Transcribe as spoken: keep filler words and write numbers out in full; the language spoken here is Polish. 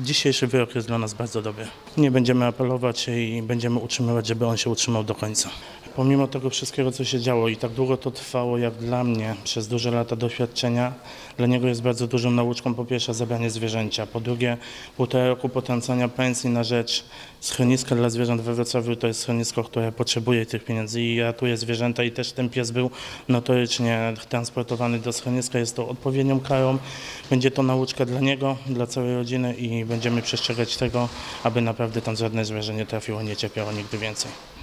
Dzisiejszy wyrok jest dla nas bardzo dobry. Nie będziemy apelować i będziemy utrzymywać, żeby on się utrzymał do końca. Pomimo tego wszystkiego, co się działo i tak długo to trwało, jak dla mnie, przez duże lata doświadczenia, dla niego jest bardzo dużą nauczką, po pierwsze zabranie zwierzęcia, po drugie półtora roku potrącania pensji na rzecz schroniska dla zwierząt we Wrocławiu. To jest schronisko, które potrzebuje tych pieniędzy i ratuje zwierzęta i też ten pies był notorycznie transportowany do schroniska. Jest to odpowiednią karą, będzie to nauczka dla niego, dla całej rodziny i będziemy przestrzegać tego, aby naprawdę tam żadne zwierzę nie trafiło, nie cierpiało nigdy więcej.